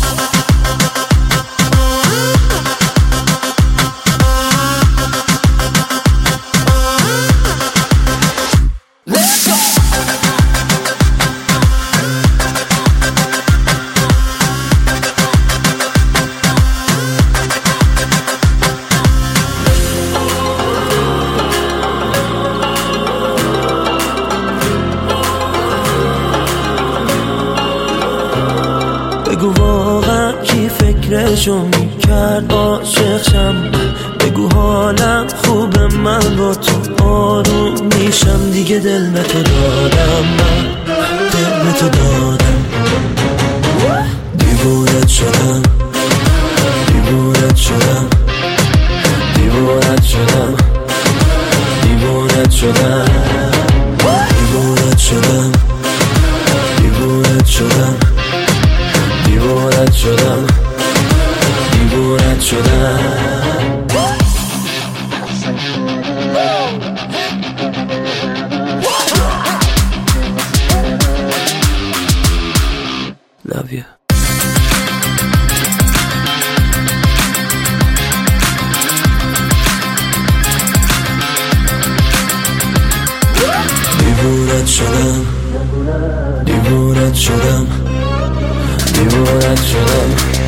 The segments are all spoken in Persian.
بگو واقعا کی فکرشو میکرد عاشقشم، بگو حالم خوبه من با تو آروم میشم، دیگه دل به تو دادم، من دل به تو دادم، دیوونت شدم، دیوونت شدم، دیوونت شدم، دیوونت شدم، دیوونت شدم، دیوونت شدم، دیوونت شدم، دیوونت شدم. Love you. دیوونت شدم، دیوونت شدم، دیوونت شدم،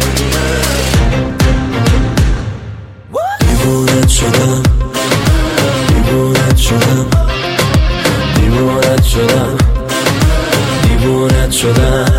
دیوونت شدم، دیوونت شدم، دیوونت شدم، دیوونت شدم.